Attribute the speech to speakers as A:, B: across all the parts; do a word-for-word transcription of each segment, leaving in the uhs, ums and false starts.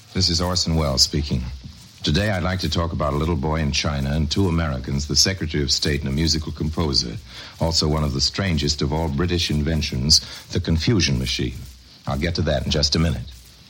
A: This is Orson Welles speaking. Today I'd like to talk about a little boy in China and two Americans, the Secretary of State and a musical composer. Also one of the strangest of all British inventions, the confusion machine. I'll get to that in just a minute.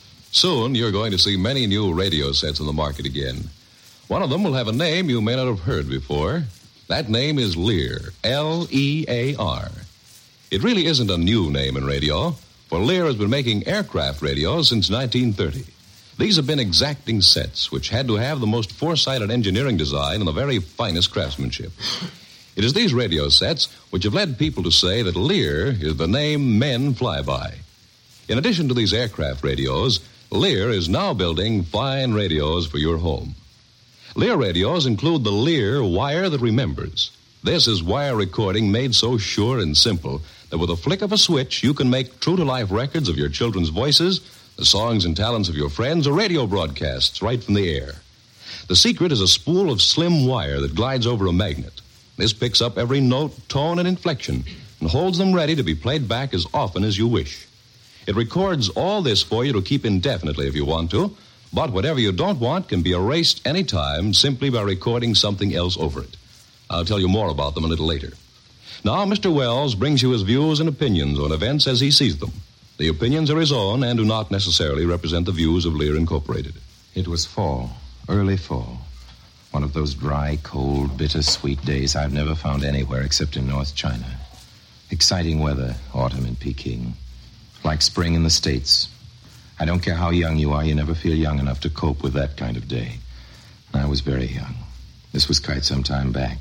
B: Soon you're going to see many new radio sets on the market again. One of them will have a name you may not have heard before. That name is Lear, L E A R. It really isn't a new name in radio, for Lear has been making aircraft radios since nineteen thirty. These have been exacting sets, which had to have the most foresighted engineering design and the very finest craftsmanship. It is these radio sets which have led people to say that Lear is the name men fly by. In addition to these aircraft radios, Lear is now building fine radios for your home. Lear radios include the Lear Wire That Remembers. This is wire recording made so sure and simple that with a flick of a switch, you can make true-to-life records of your children's voices, the songs and talents of your friends, or radio broadcasts right from the air. The secret is a spool of slim wire that glides over a magnet. This picks up every note, tone, and inflection and holds them ready to be played back as often as you wish. It records all this for you to keep indefinitely if you want to, but whatever you don't want can be erased any time simply by recording something else over it. I'll tell you more about them a little later. Now, Mister Wells brings you his views and opinions on events as he sees them. The opinions are his own and do not necessarily represent the views of Lear Incorporated.
A: It was fall, early fall. One of those dry, cold, bittersweet days I've never found anywhere except in North China. Exciting weather, autumn in Peking. Like spring in the States. I don't care how young you are, you never feel young enough to cope with that kind of day. I was very young. This was quite some time back.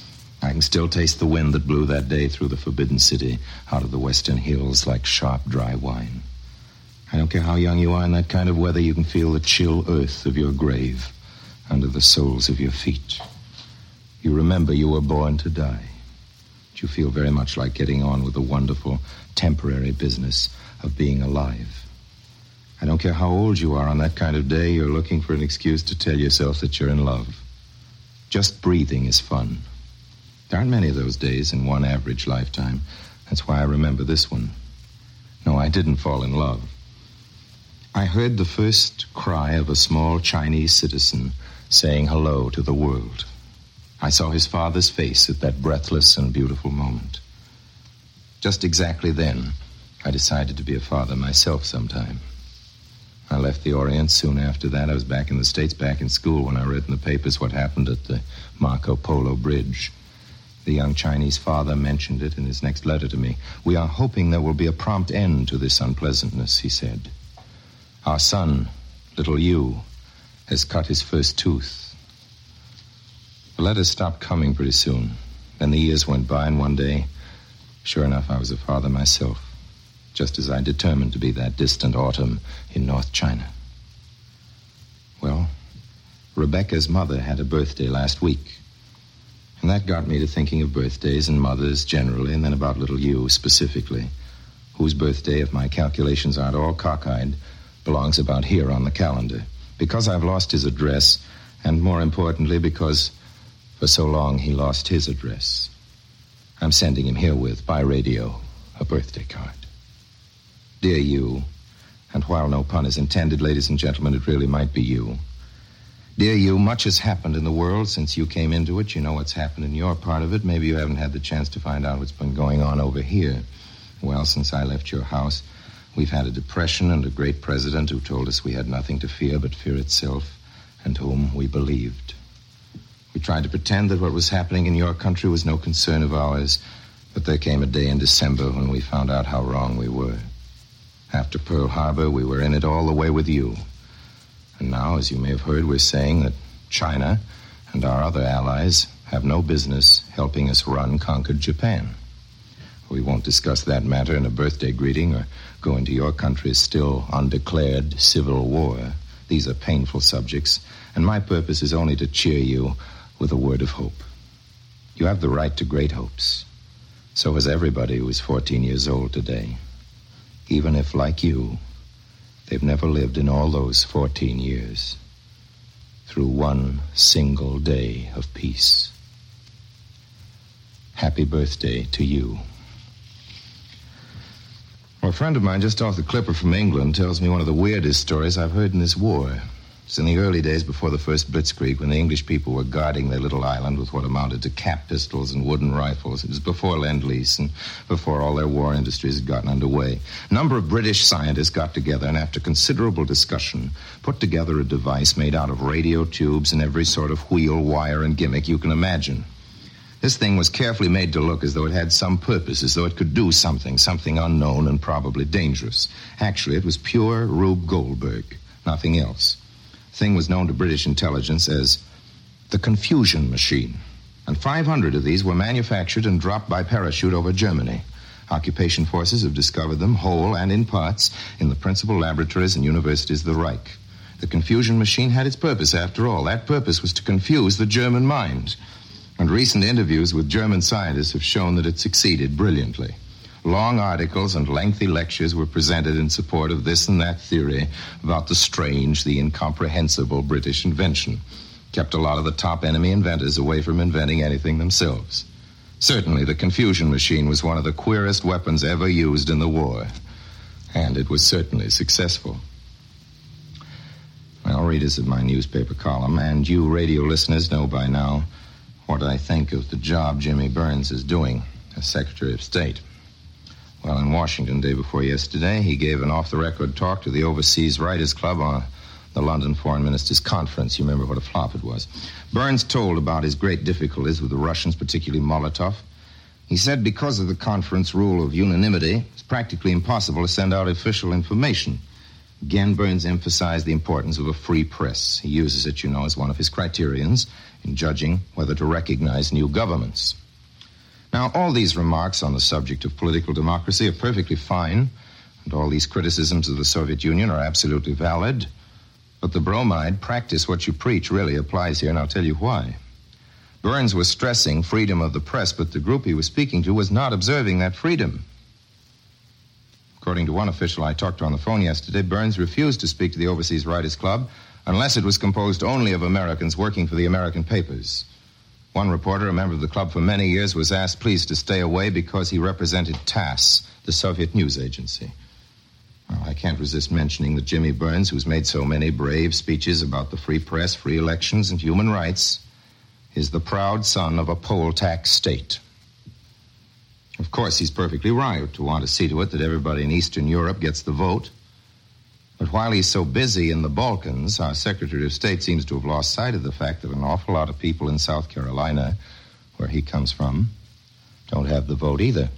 A: I can still taste the wind that blew that day through the Forbidden City out of the western hills like sharp, dry wine. I don't care how young you are in that kind of weather, you can feel the chill earth of your grave under the soles of your feet. You remember you were born to die. But you feel very much like getting on with the wonderful, temporary business of being alive. I don't care how old you are on that kind of day, you're looking for an excuse to tell yourself that you're in love. Just breathing is fun. There aren't many of those days in one average lifetime. That's why I remember this one. No, I didn't fall in love. I heard the first cry of a small Chinese citizen saying hello to the world. I saw his father's face at that breathless and beautiful moment. Just exactly then, I decided to be a father myself sometime. I left the Orient soon after that. I was back in the States, back in school, when I read in the papers what happened at the Marco Polo Bridge. The young Chinese father mentioned it in his next letter to me. We are hoping there will be a prompt end to this unpleasantness, he said. Our son, little Yu, has cut his first tooth. The letters stopped coming pretty soon. Then the years went by, and one day, sure enough, I was a father myself, just as I determined to be that distant autumn in North China. Well, Rebecca's mother had a birthday last week. And that got me to thinking of birthdays and mothers generally, and then about little Yu specifically, whose birthday, if my calculations aren't all cockeyed, belongs about here on the calendar. Because I've lost his address, and more importantly, because for so long he lost his address, I'm sending him herewith, by radio, a birthday card. Dear Yu, and while no pun is intended, ladies and gentlemen, it really might be you. Dear Yu, much has happened in the world since you came into it. You know what's happened in your part of it. Maybe you haven't had the chance to find out what's been going on over here. Well, since I left your house, we've had a depression and a great president who told us we had nothing to fear but fear itself, and whom we believed. We tried to pretend that what was happening in your country was no concern of ours, but there came a day in December when we found out how wrong we were. After Pearl Harbor, we were in it all the way with you. And now, as you may have heard, we're saying that China and our other allies have no business helping us run conquered Japan. We won't discuss that matter in a birthday greeting or go into your country's still undeclared civil war. These are painful subjects, and my purpose is only to cheer you with a word of hope. You have the right to great hopes. So has everybody who is fourteen years old today. Even if, like you, they've never lived in all those fourteen years through one single day of peace. Happy birthday to you. Well, a friend of mine just off the Clipper from England tells me one of the weirdest stories I've heard in this war. It's in the early days before the first Blitzkrieg, when the English people were guarding their little island with what amounted to cap pistols and wooden rifles. It was before Lend-Lease and before all their war industries had gotten underway. A number of British scientists got together and, after considerable discussion, put together a device made out of radio tubes and every sort of wheel, wire, and gimmick you can imagine. This thing was carefully made to look as though it had some purpose, as though it could do something, something unknown and probably dangerous. Actually, it was pure Rube Goldberg, nothing else. The thing was known to British intelligence as the Confusion Machine, and five hundred of these were manufactured and dropped by parachute over Germany. Occupation forces have discovered them, whole and in parts, in the principal laboratories and universities of the Reich. The Confusion Machine had its purpose, after all. That purpose was to confuse the German mind. And recent interviews with German scientists have shown that it succeeded brilliantly. Long articles and lengthy lectures were presented in support of this and that theory about the strange, the incomprehensible British invention. Kept a lot of the top enemy inventors away from inventing anything themselves. Certainly, the Confusion Machine was one of the queerest weapons ever used in the war. And it was certainly successful. Well, readers of my newspaper column, and you radio listeners know by now what I think of the job Jimmy Burns is doing as Secretary of State. Well, in Washington, day before yesterday, he gave an off-the-record talk to the Overseas Writers Club on the London Foreign Ministers' Conference. You remember what a flop it was. Burns told about his great difficulties with the Russians, particularly Molotov. He said because of the conference rule of unanimity, it's practically impossible to send out official information. Again, Burns emphasized the importance of a free press. He uses it, you know, as one of his criterions in judging whether to recognize new governments. Now, all these remarks on the subject of political democracy are perfectly fine, and all these criticisms of the Soviet Union are absolutely valid. But the bromide, practice what you preach, really applies here, and I'll tell you why. Burns was stressing freedom of the press, but the group he was speaking to was not observing that freedom. According to one official I talked to on the phone yesterday, Burns refused to speak to the Overseas Writers Club unless it was composed only of Americans working for the American papers. One reporter, a member of the club for many years, was asked please to stay away because he represented TASS, the Soviet news agency. Well, I can't resist mentioning that Jimmy Burns, who's made so many brave speeches about the free press, free elections, and human rights, is the proud son of a poll tax state. Of course, he's perfectly right to want to see to it that everybody in Eastern Europe gets the vote. But while he's so busy in the Balkans, our Secretary of State seems to have lost sight of the fact that an awful lot of people in South Carolina, where he comes from, don't have the vote either.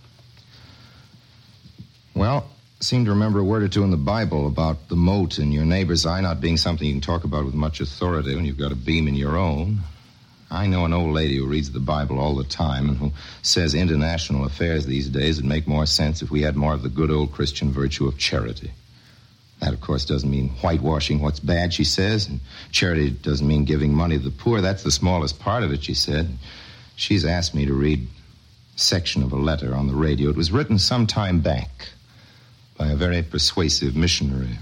A: Well, I seem to remember a word or two in the Bible about the mote in your neighbor's eye not being something you can talk about with much authority when you've got a beam in your own. I know an old lady who reads the Bible all the time and who says international affairs these days would make more sense if we had more of the good old Christian virtue of charity. That, of course, doesn't mean whitewashing what's bad, she says. And charity doesn't mean giving money to the poor. That's the smallest part of it, she said. She's asked me to read a section of a letter on the radio. It was written some time back by a very persuasive missionary.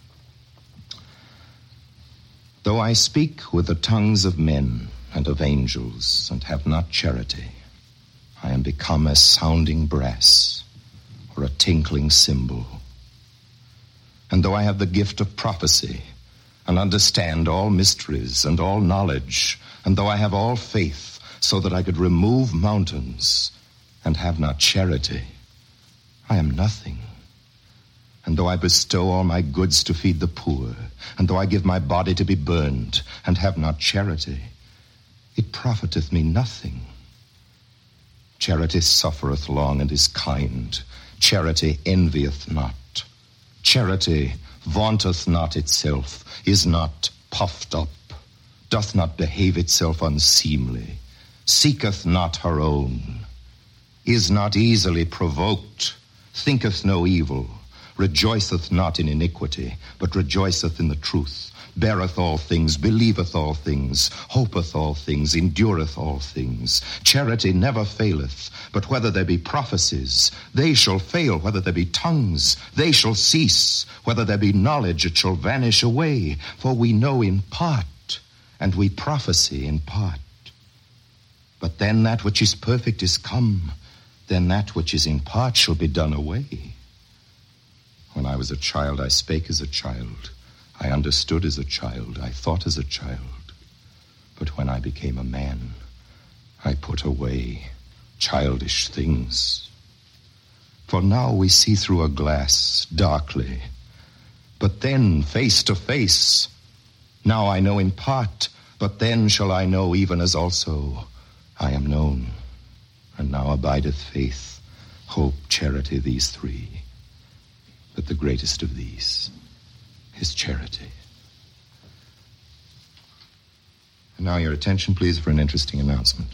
A: Though I speak with the tongues of men and of angels and have not charity, I am become as sounding brass or a tinkling cymbal. And though I have the gift of prophecy and understand all mysteries and all knowledge, and though I have all faith so that I could remove mountains and have not charity, I am nothing. And though I bestow all my goods to feed the poor, and though I give my body to be burned and have not charity, it profiteth me nothing. Charity suffereth long and is kind. Charity envieth not. Charity vaunteth not itself, is not puffed up, doth not behave itself unseemly, seeketh not her own, is not easily provoked, thinketh no evil, rejoiceth not in iniquity, but rejoiceth in the truth, beareth all things, believeth all things, hopeth all things, endureth all things. Charity never faileth, but whether there be prophecies, they shall fail. Whether there be tongues, they shall cease. Whether there be knowledge, it shall vanish away. For we know in part, and we prophesy in part. But then that which is perfect is come, then that which is in part shall be done away. When I was a child, I spake as a child. I understood as a child. I thought as a child. But when I became a man, I put away childish things. For now we see through a glass, darkly. But then, face to face. Now I know in part, but then shall I know even as also I am known. And now abideth faith, hope, charity, these three. But the greatest of these is charity. And now your attention, please, for an interesting announcement.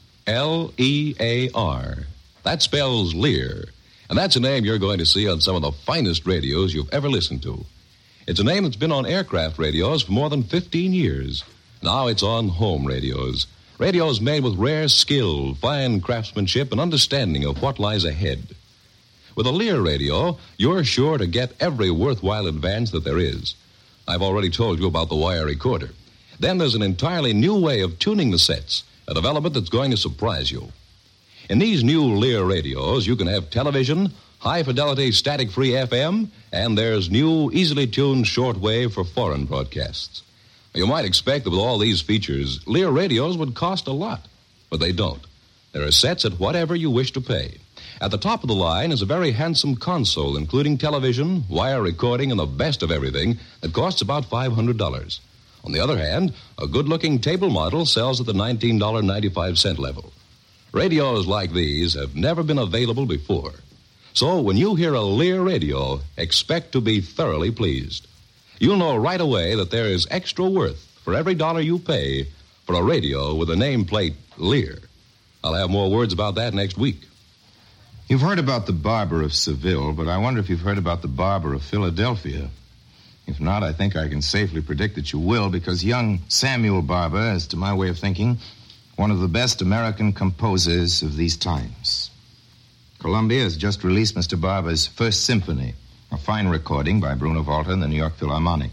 B: L E A R. That spells Lear. And that's a name you're going to see on some of the finest radios you've ever listened to. It's a name that's been on aircraft radios for more than fifteen years. Now it's on home radios. Radios made with rare skill, fine craftsmanship, and understanding of what lies ahead. With a Lear radio, you're sure to get every worthwhile advance that there is. I've already told you about the wire recorder. Then there's an entirely new way of tuning the sets, a development that's going to surprise you. In these new Lear radios, you can have television, high-fidelity static-free F M, and there's new, easily tuned shortwave for foreign broadcasts. You might expect that with all these features, Lear radios would cost a lot, but they don't. There are sets at whatever you wish to pay. At the top of the line is a very handsome console, including television, wire recording, and the best of everything that costs about five hundred dollars. On the other hand, a good-looking table model sells at the nineteen dollars and ninety-five cents level. Radios like these have never been available before. So when you hear a Lear radio, expect to be thoroughly pleased. You'll know right away that there is extra worth for every dollar you pay for a radio with a nameplate Lear. I'll have more words about that next week.
A: You've heard about the Barber of Seville, but I wonder if you've heard about the Barber of Philadelphia. If not, I think I can safely predict that you will, because young Samuel Barber is, to my way of thinking, one of the best American composers of these times. Columbia has just released Mister Barber's First Symphony, a fine recording by Bruno Walter and the New York Philharmonic.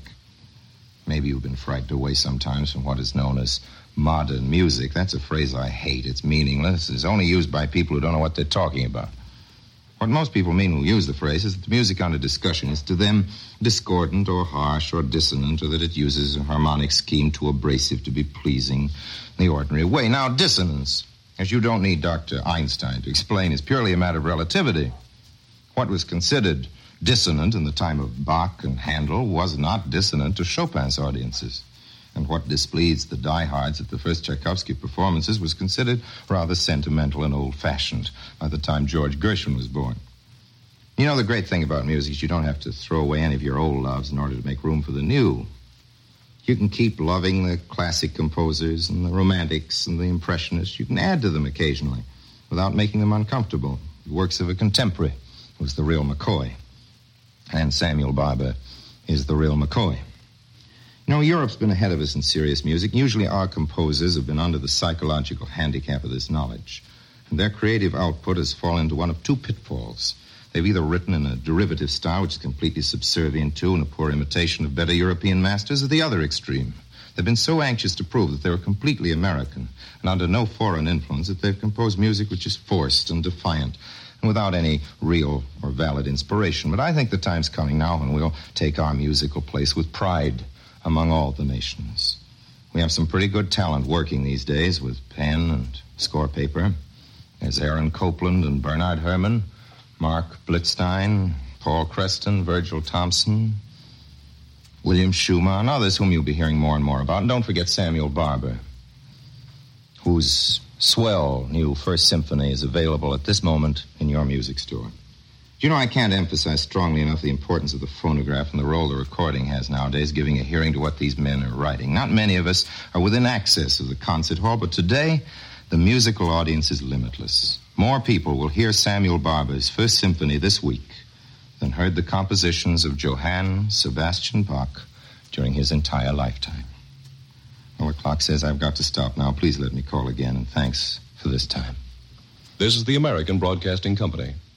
A: Maybe you've been frightened away sometimes from what is known as modern music. That's a phrase I hate. It's meaningless. It's only used by people who don't know what they're talking about. What most people mean who use the phrase is that the music under discussion is to them discordant or harsh or dissonant, or that it uses a harmonic scheme too abrasive to be pleasing in the ordinary way. Now, dissonance, as you don't need Doctor Einstein to explain, is purely a matter of relativity. What was considered dissonant in the time of Bach and Handel was not dissonant to Chopin's audiences. And what displeased the diehards at the first Tchaikovsky performances was considered rather sentimental and old-fashioned by the time George Gershwin was born. You know, the great thing about music is you don't have to throw away any of your old loves in order to make room for the new. You can keep loving the classic composers and the romantics and the impressionists. You can add to them occasionally without making them uncomfortable. The works of a contemporary was the real McCoy. And Samuel Barber is the real McCoy. You know, Europe's been ahead of us in serious music. Usually our composers have been under the psychological handicap of this knowledge. And their creative output has fallen into one of two pitfalls. They've either written in a derivative style, which is completely subservient to and a poor imitation of better European masters, or the other extreme. They've been so anxious to prove that they were completely American and under no foreign influence that they've composed music which is forced and defiant and without any real or valid inspiration. But I think the time's coming now when we'll take our musical place with pride among all the nations. We have some pretty good talent working these days with pen and score paper. There's Aaron Copland and Bernard Herrmann, Mark Blitzstein, Paul Creston, Virgil Thompson, William Schumann, others whom you'll be hearing more and more about. And don't forget Samuel Barber, whose swell new First Symphony is available at this moment in your music store. You know, I can't emphasize strongly enough the importance of the phonograph and the role the recording has nowadays, giving a hearing to what these men are writing. Not many of us are within access of the concert hall, but today the musical audience is limitless. More people will hear Samuel Barber's First Symphony this week than heard the compositions of Johann Sebastian Bach during his entire lifetime. Well, the clock says I've got to stop now. Please let me call again, and thanks for this time.
B: This is the American Broadcasting Company.